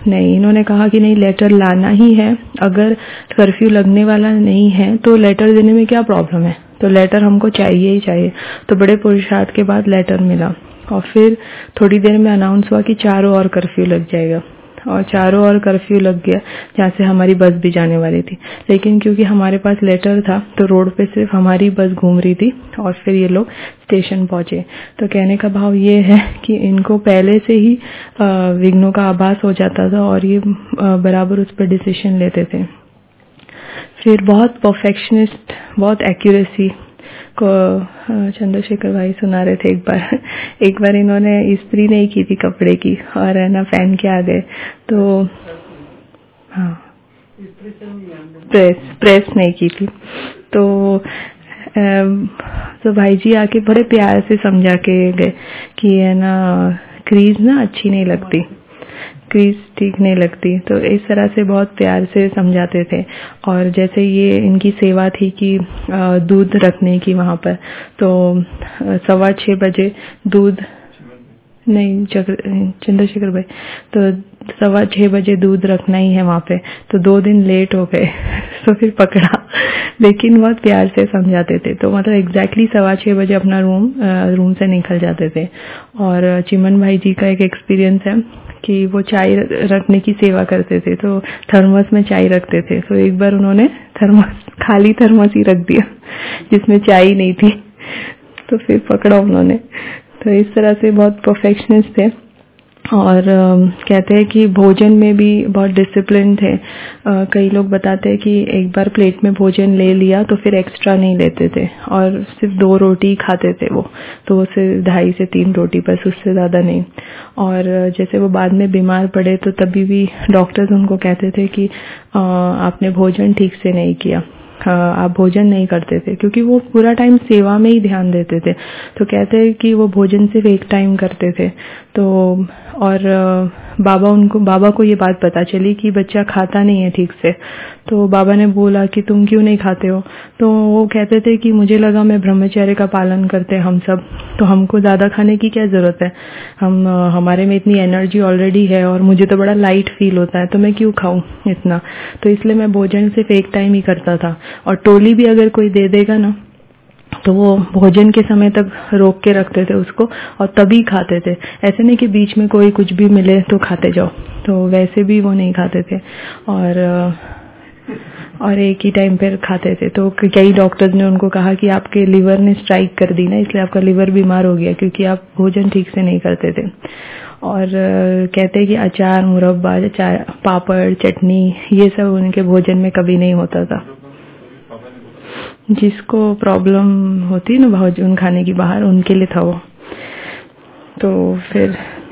नहीं, इन्होंने कहा कि नहीं लेटर लाना ही है, अगर कर्फ्यू लगने वाला नहीं है तो लेटर देने में क्या प्रॉब्लम है, तो लेटर हमको चाहिए ही चाहिए। तो बड़े पुरुषार्थ के बाद लेटर मिला और फिर थोड़ी देर में अनाउंस हुआ कि चारों ओर कर्फ्यू लग जाएगा और चारों ओर कर्फ्यू लग गया जहाँ से हमारी बस भी जाने वाली थी। लेकिन क्योंकि हमारे पास लेटर था तो रोड पे सिर्फ हमारी बस घूम रही थी और फिर ये लोग स्टेशन पहुंचे। तो कहने का भाव ये है कि इनको पहले से ही विघ्नों का आभास हो जाता था और ये बराबर उस पर डिसीजन लेते थे। फिर बहुत परफेक्शनिस्ट, बहुत एक्यूरेसी को चंद्रशेखर भाई सुना रहे थे। एक बार एक बार इन्होंने इस्त्री नहीं की थी कपड़े की और है ना पहन के आ गए, तो हाँ प्रेस प्रेस नहीं की थी। तो तो भाई जी आके बड़े प्यार से समझा के गए कि है ना क्रीज ना अच्छी नहीं लगती, क्रीज ठीक नहीं लगती। तो इस तरह से बहुत प्यार से समझाते थे। और जैसे ये इनकी सेवा थी कि दूध रखने की वहाँ पर, तो सवा छः बजे दूध नहीं चंद्रशेखर भाई, तो सवा छः बजे दूध रखना ही है वहाँ पे। तो दो दिन लेट हो गए तो फिर पकड़ा, लेकिन बहुत प्यार से समझाते थे। तो मतलब एग्जैक्टली सवा छः बजे अपना रूम रूम से निकल जाते थे। और चिमन भाई जी का एक एक्सपीरियंस है कि वो चाय रखने की सेवा करते थे, तो थर्मस में चाय रखते थे। तो एक बार उन्होंने थर्मस खाली थर्मस ही रख दिया जिसमें चाय नहीं थी, तो फिर पकड़ा उन्होंने। तो इस तरह से बहुत परफेक्शनिस्ट थे। और uh, कहते हैं कि भोजन में भी बहुत डिसिप्लिन थे। uh, कई लोग बताते हैं कि एक बार प्लेट में भोजन ले लिया तो फिर एक्स्ट्रा नहीं लेते थे और सिर्फ दो रोटी खाते थे वो, तो उससे ढाई से तीन रोटी बस, उससे ज़्यादा नहीं। और जैसे वो बाद में बीमार पड़े तो तभी भी डॉक्टर्स उनको कहते थे कि uh, आपने भोजन ठीक से नहीं किया, आप भोजन नहीं करते थे, क्योंकि वो पूरा टाइम सेवा में ही ध्यान देते थे। तो कहते हैं कि वो भोजन सिर्फ एक टाइम करते थे। तो और बाबा उनको बाबा को ये बात पता चली कि बच्चा खाता नहीं है ठीक से। तो बाबा ने बोला कि तुम क्यों नहीं खाते हो, तो वो कहते थे कि मुझे लगा मैं ब्रह्मचर्य का पालन करते हम सब, तो हमको ज़्यादा खाने की क्या ज़रूरत है, हम हमारे में इतनी एनर्जी ऑलरेडी है और मुझे तो बड़ा लाइट फील होता है, तो मैं क्यों खाऊं इतना। तो इसलिए मैं भोजन सिर्फ एक टाइम ही करता था। और टोली भी अगर कोई दे देगा ना तो वो भोजन के समय तक रोक के रखते थे उसको और तभी खाते थे। ऐसे नहीं कि बीच में कोई कुछ भी मिले तो खाते जाओ, तो वैसे भी वो नहीं खाते थे और और एक ही टाइम पर खाते थे। तो कई डॉक्टर्स ने उनको कहा कि आपके लिवर ने स्ट्राइक कर दी ना, इसलिए आपका लिवर बीमार हो गया क्योंकि आप भोजन ठीक से नहीं करते थे। और कहते हैं कि अचार, मुरब्बा, अचार, पापड़, चटनी, ये सब उनके भोजन में कभी नहीं होता था। जिसको प्रॉब्लम होती ना भोजन खाने की बाहर, उनके लिए था वो। तो फिर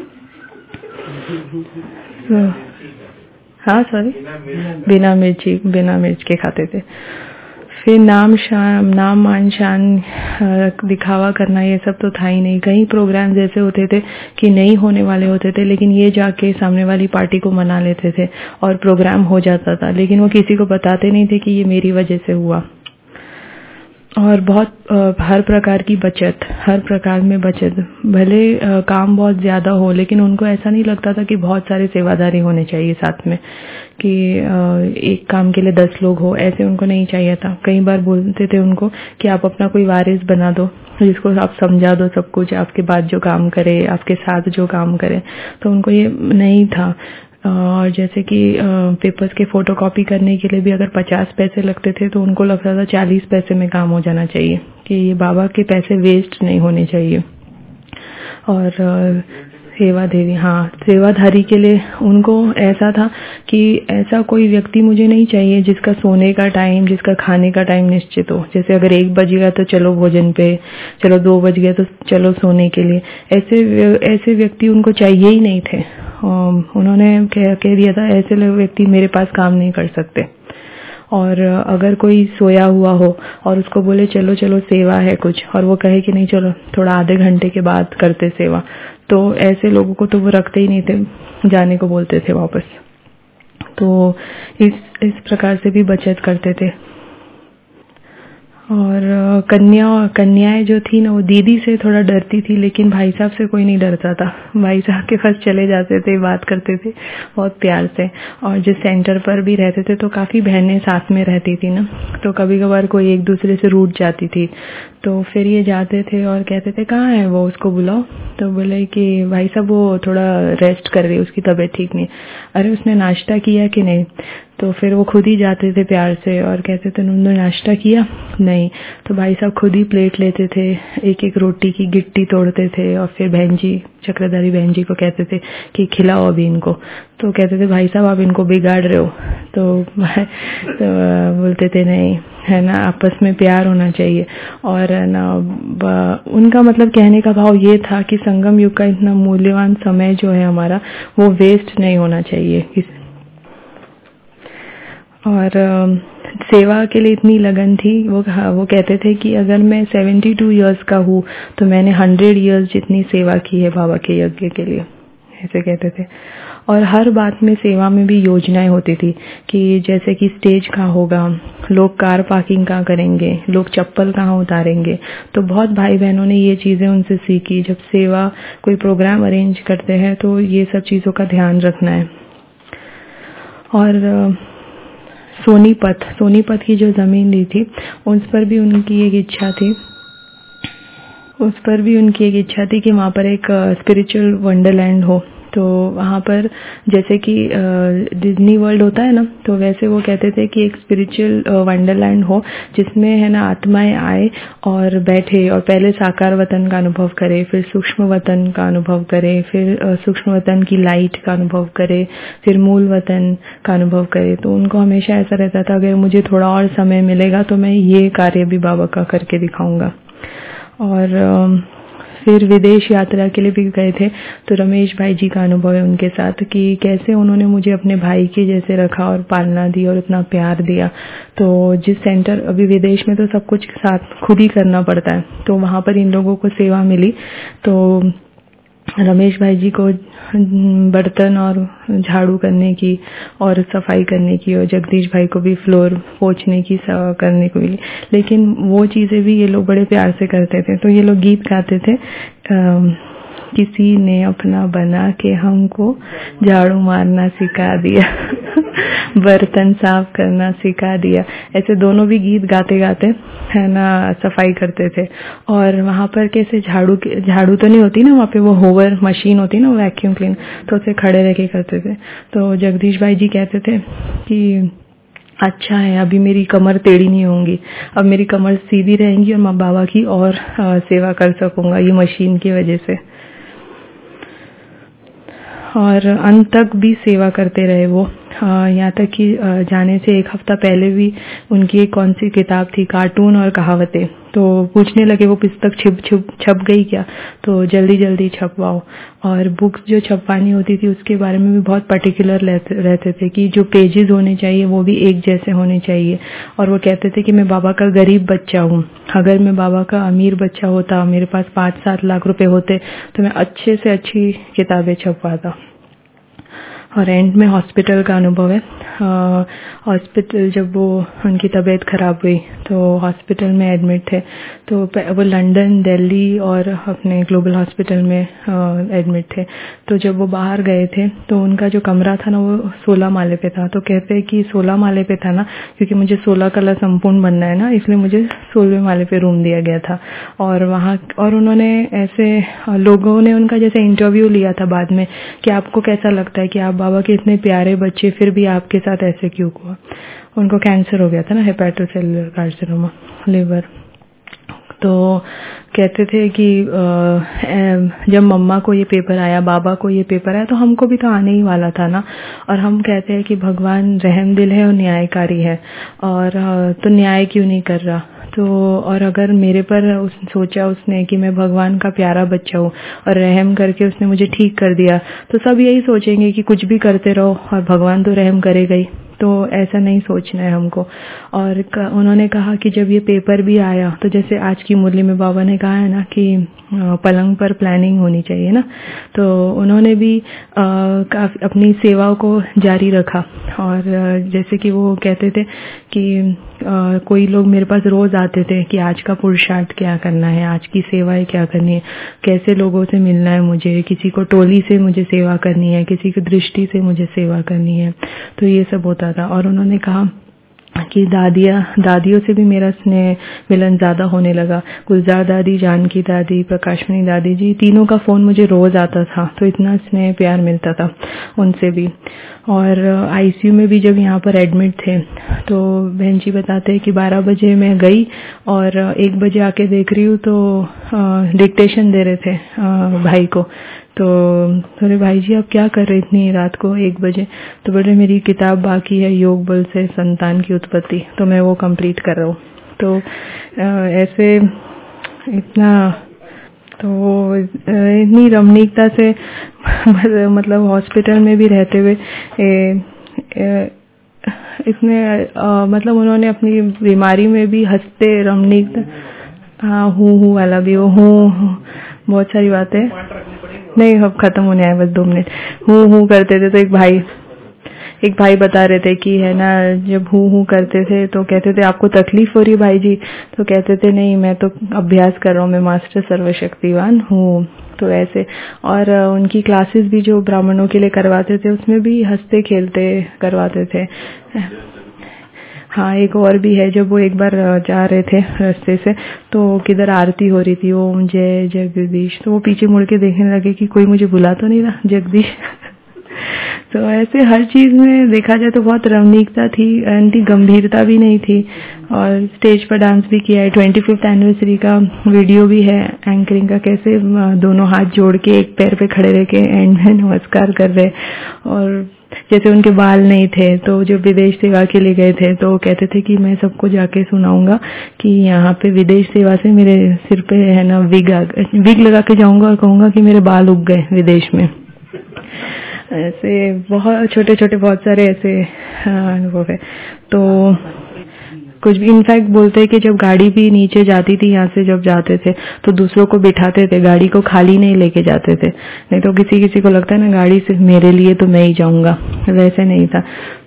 तो, हाँ सॉरी बिना मिर्ची बिना मिर्च के खाते थे। फिर नाम शान नाम मान शान दिखावा करना ये सब तो था ही नहीं। कई प्रोग्राम जैसे होते थे कि नहीं होने वाले होते थे, लेकिन ये जाके सामने वाली पार्टी को मना लेते थे और प्रोग्राम हो जाता था, लेकिन वो किसी को बताते नहीं थे कि ये मेरी वजह से हुआ। और बहुत हर प्रकार की बचत, हर प्रकार में बचत, भले काम बहुत ज्यादा हो लेकिन उनको ऐसा नहीं लगता था कि बहुत सारे सेवादारी होने चाहिए साथ में, कि एक काम के लिए दस लोग हो, ऐसे उनको नहीं चाहिए था। कई बार बोलते थे उनको कि आप अपना कोई वारिस बना दो जिसको आप समझा दो सब कुछ, आपके बाद जो काम करे, आपके साथ जो काम करे। तो उनको ये नहीं था। और जैसे कि पेपर्स के फोटोकॉपी करने के लिए भी अगर पचास पैसे लगते थे तो उनको लगता था चालीस पैसे में काम हो जाना चाहिए, कि ये बाबा के पैसे वेस्ट नहीं होने चाहिए। और सेवा देवी, हाँ सेवाधारी के लिए उनको ऐसा था कि ऐसा कोई व्यक्ति मुझे नहीं चाहिए जिसका सोने का टाइम, जिसका खाने का टाइम निश्चित हो। जैसे अगर एक बज गया तो चलो भोजन पे, चलो दो बज गया तो चलो सोने के लिए, ऐसे ऐसे व्यक्ति उनको चाहिए ही नहीं थे। उन्होंने कह, कह दिया था ऐसे व्यक्ति मेरे पास काम नहीं कर सकते। और अगर कोई सोया हुआ हो और उसको बोले चलो चलो सेवा है कुछ, और वो कहे कि नहीं चलो थोड़ा आधे घंटे के बाद करते सेवा, तो ऐसे लोगों को तो वो रखते ही नहीं थे, जाने को बोलते थे वापस। तो इस इस प्रकार से भी बचत करते थे। और कन्या कन्याएं जो थी ना वो दीदी से थोड़ा डरती थी, लेकिन भाई साहब से कोई नहीं डरता था। भाई साहब के पास चले जाते थे, बात करते थे बहुत प्यार से। और जिस सेंटर पर भी रहते थे तो काफ़ी बहनें साथ में रहती थी ना, तो कभी कभार कोई एक दूसरे से रूठ जाती थी। तो फिर ये जाते थे और कहते थे कहाँ है वो, उसको बुलाओ। तो बोले कि भाई साहब वो थोड़ा रेस्ट कर रही है, उसकी तबीयत ठीक नहीं। अरे उसने नाश्ता किया कि नहीं? तो फिर वो खुद ही जाते थे प्यार से और कहते थे उन्होंने नाश्ता किया नहीं। तो भाई साहब खुद ही प्लेट लेते थे, एक एक रोटी की गिट्टी तोड़ते थे और फिर बहन जी, चक्रधारी बहन जी को कहते थे कि खिलाओ अभी इनको। तो कहते थे भाई साहब आप इनको बिगाड़ रहे हो। तो, तो बोलते थे नहीं, है ना, आपस में प्यार होना चाहिए। और ना उनका मतलब कहने का भाव ये था कि संगम युग का इतना मूल्यवान समय जो है हमारा, वो वेस्ट नहीं होना चाहिए। और सेवा के लिए इतनी लगन थी। वो वो कहते थे कि अगर मैं बहत्तर इयर्स का हूँ तो मैंने सौ इयर्स जितनी सेवा की है बाबा के यज्ञ के लिए, ऐसे कहते थे। और हर बात में सेवा में भी योजनाएं होती थी कि जैसे कि स्टेज कहाँ होगा, लोग कार पार्किंग कहाँ करेंगे, लोग चप्पल कहाँ उतारेंगे। तो बहुत भाई बहनों ने ये चीज़ें उनसे सीखी। जब सेवा कोई प्रोग्राम अरेंज करते हैं तो ये सब चीज़ों का ध्यान रखना है। और सोनीपत सोनीपत की जो ज़मीन ली थी उस पर भी उनकी एक इच्छा थी उस पर भी उनकी एक इच्छा थी कि वहाँ पर एक स्पिरिचुअल वंडरलैंड हो। तो वहाँ पर जैसे कि डिज्नी वर्ल्ड होता है ना, तो वैसे वो कहते थे कि एक स्पिरिचुअल वंडरलैंड हो जिसमें है ना आत्माएं आए और बैठे और पहले साकार वतन का अनुभव करे, फिर सूक्ष्म वतन का अनुभव करे, फिर सूक्ष्म वतन की लाइट का अनुभव करे, फिर मूल वतन का अनुभव करे। तो उनको हमेशा ऐसा रहता था अगर मुझे थोड़ा और समय मिलेगा तो मैं ये कार्य भी बाबा का करके दिखाऊंगा। और फिर विदेश यात्रा के लिए भी गए थे। तो रमेश भाई जी का अनुभव है उनके साथ कि कैसे उन्होंने मुझे अपने भाई के जैसे रखा और पालना दी और इतना प्यार दिया। तो जिस सेंटर अभी विदेश में तो सब कुछ साथ खुद ही करना पड़ता है, तो वहाँ पर इन लोगों को सेवा मिली। तो रमेश भाई जी को बर्तन और झाड़ू करने की और सफाई करने की, और जगदीश भाई को भी फ्लोर पोंछने की करने को मिली। लेकिन वो चीज़ें भी ये लोग बड़े प्यार से करते थे। तो ये लोग गीत गाते थे, आ, किसी ने अपना बना के हमको झाड़ू मारना सिखा दिया बर्तन साफ करना सिखा दिया। ऐसे दोनों भी गीत गाते गाते है ना सफाई करते थे। और वहाँ पर कैसे झाड़ू झाड़ू तो नहीं होती ना, वहाँ पे वो होवर मशीन होती ना, वैक्यूम क्लीन, तो उसे खड़े रह के करते थे। तो जगदीश भाई जी कहते थे कि अच्छा है अभी मेरी कमर टेढ़ी नहीं होंगी, अब मेरी कमर सीधी रहेंगी और माँ बाबा की और आ, सेवा कर सकूंगा ये मशीन की वजह से। और अंत तक भी सेवा करते रहे वो, यहाँ तक कि जाने से एक हफ्ता पहले भी उनकी एक कौन सी किताब थी, कार्टून और कहावतें, तो पूछने लगे वो पुस्तक छिप छिप छप गई क्या, तो जल्दी जल्दी छपवाओ। और बुक्स जो छपवानी होती थी उसके बारे में भी बहुत पर्टिकुलर रहते थे कि जो पेजेस होने चाहिए वो भी एक जैसे होने चाहिए। और वो कहते थे कि मैं बाबा का गरीब बच्चा हूँ, अगर मैं बाबा का अमीर बच्चा होता, मेरे पास पाँच सात लाख रुपए होते तो मैं अच्छे से अच्छी किताबें छपवाता। और एंड में हॉस्पिटल का अनुभव है। हॉस्पिटल जब वो उनकी तबीयत खराब हुई तो हॉस्पिटल में एडमिट थे, तो वो लंदन, दिल्ली और अपने ग्लोबल हॉस्पिटल में एडमिट थे। तो जब वो बाहर गए थे तो उनका जो कमरा था ना वो सोलह माले पे था। तो कहते हैं कि सोलह माले पे था ना क्योंकि मुझे सोलह कला संपूर्ण बनना है ना, इसलिए मुझे सोलहवें माले पे रूम दिया गया था। और वहाँ और उन्होंने ऐसे लोगों ने उनका जैसे इंटरव्यू लिया था बाद में कि आपको कैसा लगता है कि आप बाबा के इतने प्यारे बच्चे फिर भी आपके साथ ऐसे क्यों हुआ। उनको कैंसर हो गया था ना, हेपेटोसेलुलर कार्सिनोमा, लिवर। तो कहते थे कि जब मम्मा को ये पेपर आया, बाबा को ये पेपर आया, तो हमको भी तो आने ही वाला था ना। और हम कहते हैं कि भगवान रहम दिल है और न्यायकारी है, और तो न्याय क्यों नहीं कर रहा। तो और अगर मेरे पर उस सोचा उसने कि मैं भगवान का प्यारा बच्चा हूँ और रहम करके उसने मुझे ठीक कर दिया, तो सब यही सोचेंगे कि कुछ भी करते रहो और भगवान तो रहम करेगा ही। तो ऐसा नहीं सोचना है हमको। और उन्होंने कहा कि जब ये पेपर भी आया तो जैसे आज की मुरली में बाबा ने कहा है ना कि पलंग पर प्लानिंग होनी चाहिए ना, तो उन्होंने भी काफी अपनी सेवा को जारी रखा। और जैसे कि वो कहते थे कि आ, कोई लोग मेरे पास रोज आते थे कि आज का पुरुषार्थ क्या करना है, आज की सेवाएं क्या करनी है, कैसे लोगों से मिलना है मुझे, किसी को टोली से मुझे सेवा करनी है, किसी की दृष्टि से मुझे सेवा करनी है, तो ये सब होता था। और उन्होंने कहा कि दादियाँ दादियों से भी मेरा स्नेह मिलन ज्यादा होने लगा। गुलजार दादी, जानकी दादी, प्रकाशमणि दादी जी, तीनों का फोन मुझे रोज आता था, तो इतना स्नेह प्यार मिलता था उनसे भी। और आईसीयू में भी जब यहाँ पर एडमिट थे तो बहन जी बताते हैं कि बारह बजे मैं गई और एक बजे आके देख रही हूँ तो डिक्टेशन दे रहे थे आ, भाई को। तो बोले भाई जी आप क्या कर रहे इतनी रात को एक बजे? तो बोले मेरी किताब बाकी है, योग बल से संतान की उत्पत्ति, तो मैं वो कंप्लीट कर रहा हूँ। तो आ, ऐसे इतना तो इतनी रमणीकता से मतलब हॉस्पिटल में भी रहते हुए इसमें मतलब उन्होंने अपनी बीमारी में भी हंसते रमणीकता, हाँ हूँ हूँ वाला भी वो हूँ, बहुत सारी बातें नहीं अब खत्म होने आए बस दो मिनट। हूँ हूँ करते थे तो एक भाई एक भाई बता रहे थे कि है ना जब हूँ हूँ करते थे तो कहते थे आपको तकलीफ हो रही भाई जी? तो कहते थे नहीं मैं तो अभ्यास कर रहा हूँ, मैं मास्टर सर्वशक्तिवान हूँ। तो ऐसे और उनकी क्लासेस भी जो ब्राह्मणों के लिए करवाते थे उसमें भी हंसते खेलते करवाते थे। हाँ एक और भी है, जब वो एक बार जा रहे थे रास्ते से तो किधर आरती हो रही थी, ओम जय जगदीश, तो वो पीछे मुड़ के देखने लगे कि कोई मुझे बुला तो नहीं रहा जगदीश। तो ऐसे हर चीज में देखा जाए तो बहुत रमणीकता थी, इतनी गंभीरता भी नहीं थी। और स्टेज पर डांस भी किया है। ट्वेंटी फिफ्थ एनिवर्सरी का वीडियो भी है एंकरिंग का, कैसे दोनों हाथ जोड़ के एक पैर पे खड़े रह के एंड में नमस्कार कर रहे। और जैसे उनके बाल नहीं थे तो जो विदेश सेवा के लिए गए थे तो कहते थे कि मैं सबको जाके सुनाऊंगा कि यहाँ पे विदेश सेवा से मेरे सिर पे है ना विग विग लगा के जाऊंगा और कहूंगा कि मेरे बाल उग गए विदेश में। ऐसे बहुत छोटे छोटे बहुत सारे ऐसे अनुभव है। तो कुछ भी इनफैक्ट बोलते हैं कि जब गाड़ी भी नीचे जाती थी यहाँ से जब जाते थे तो दूसरों को बिठाते थे, गाड़ी को खाली नहीं लेके जाते थे। नहीं तो किसी किसी को लगता है ना गाड़ी सिर्फ मेरे लिए तो मैं ही जाऊंगा, वैसे नहीं था।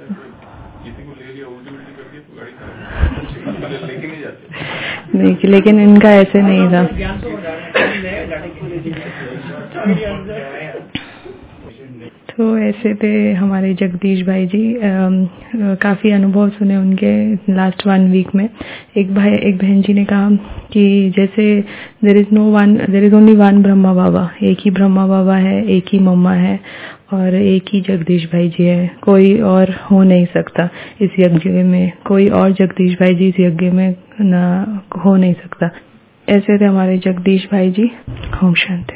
नहीं लेकिन इनका ऐसे नहीं था। तो ऐसे थे हमारे जगदीश भाई जी। आ, काफी अनुभव सुने उनके लास्ट वन वीक में। एक भाई एक बहन जी ने कहा कि जैसे there is no one there is only one Brahma Baba, एक ही ब्रह्मा बाबा है, एक ही मम्मा है और एक ही जगदीश भाई जी है, कोई और हो नहीं सकता इस यज्ञ में, कोई और जगदीश भाई जी इस यज्ञ में ना हो नहीं सकता। ऐसे थे हमारे जगदीश भाई जी। ओम शांति।